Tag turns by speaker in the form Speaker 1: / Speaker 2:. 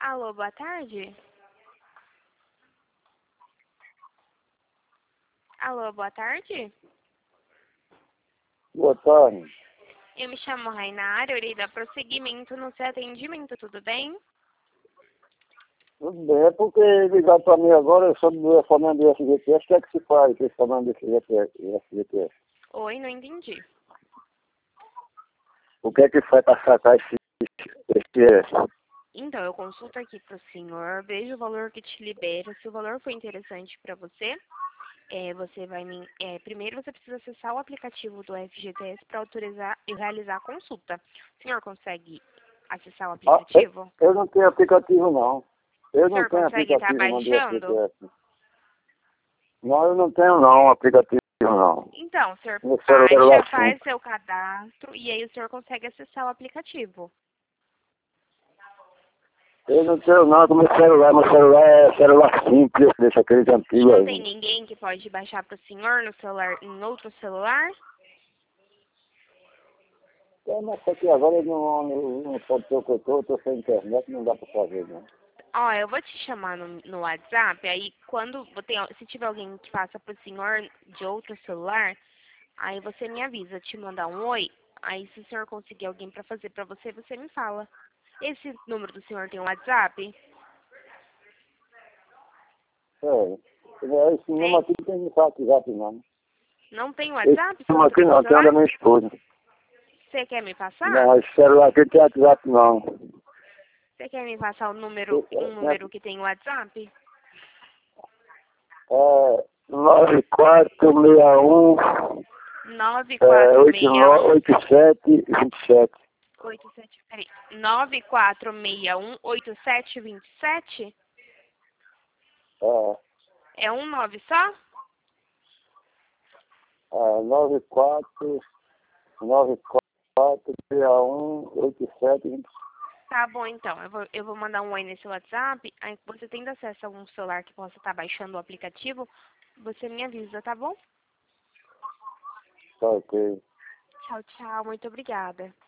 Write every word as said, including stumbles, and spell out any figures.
Speaker 1: Alô, boa tarde. Alô, boa tarde.
Speaker 2: Boa tarde.
Speaker 1: Eu me chamo Rainara, eu irei dar prosseguimento no seu atendimento, tudo bem?
Speaker 2: Tudo bem, é porque ligaram para mim agora, eu sou do falando do F G T S, o que é que se faz com esse falando desse F G T S?
Speaker 1: Oi, não entendi.
Speaker 2: O que é que faz para sacar esse, esse
Speaker 1: Então, eu consulto aqui para o senhor, vejo o valor que te libera. Se o valor for interessante para você, é, você vai me... É, primeiro você precisa acessar o aplicativo do F G T S para autorizar e realizar a consulta. O senhor consegue acessar o
Speaker 2: Ah,
Speaker 1: aplicativo?
Speaker 2: eu não tenho aplicativo não. Eu
Speaker 1: O
Speaker 2: não
Speaker 1: senhor
Speaker 2: tenho
Speaker 1: consegue estar
Speaker 2: aplicativo não do
Speaker 1: baixando?
Speaker 2: F G T S. Não, eu não tenho não, aplicativo não.
Speaker 1: Então, o senhor
Speaker 2: No
Speaker 1: baixa,
Speaker 2: celular sim.
Speaker 1: faz seu cadastro e aí o senhor consegue acessar o aplicativo.
Speaker 2: Eu não tenho não, com meu celular, meu celular é celular simples, deixa aqueles
Speaker 1: E
Speaker 2: antigos
Speaker 1: não tem
Speaker 2: aí.
Speaker 1: ninguém que pode baixar para o senhor no celular, em outro celular?
Speaker 2: É, mas só que agora eu não, não, não pode ser o que eu tô, eu tô sem internet, não dá para fazer não.
Speaker 1: Ó, eu vou te chamar no, no WhatsApp, aí quando tem, se tiver alguém que faça pro senhor de outro celular, aí você me avisa, te mandar um oi, aí se o senhor conseguir alguém para fazer para você, você me fala. Esse número do senhor tem um WhatsApp?
Speaker 2: É, é, esse número
Speaker 1: Tem?
Speaker 2: aqui não tem WhatsApp não.
Speaker 1: Não tem
Speaker 2: Esse
Speaker 1: WhatsApp, seu
Speaker 2: número
Speaker 1: número
Speaker 2: aqui
Speaker 1: do
Speaker 2: não, tem o da
Speaker 1: celular?
Speaker 2: minha esposa.
Speaker 1: Você quer me passar?
Speaker 2: Não, esse celular aqui não tem WhatsApp não.
Speaker 1: Você quer me passar o número,
Speaker 2: Esse,
Speaker 1: um
Speaker 2: é,
Speaker 1: número que tem WhatsApp?
Speaker 2: é nove quatro seis um
Speaker 1: nove
Speaker 2: é,
Speaker 1: quatro
Speaker 2: oito
Speaker 1: seis
Speaker 2: nove
Speaker 1: um
Speaker 2: oito sete vinte e sete.
Speaker 1: oito sete, peraí, nove quatro seis um oito sete dois sete?
Speaker 2: É,
Speaker 1: É um nove só?
Speaker 2: é nove quatro nove quatro seis um oito sete vinte e sete.
Speaker 1: Tá bom, então. Eu vou, eu vou mandar um oi nesse WhatsApp. Aí você tendo acesso a algum celular que possa estar baixando o aplicativo, você me avisa, tá bom?
Speaker 2: Tá ok.
Speaker 1: Tchau, tchau. Muito obrigada.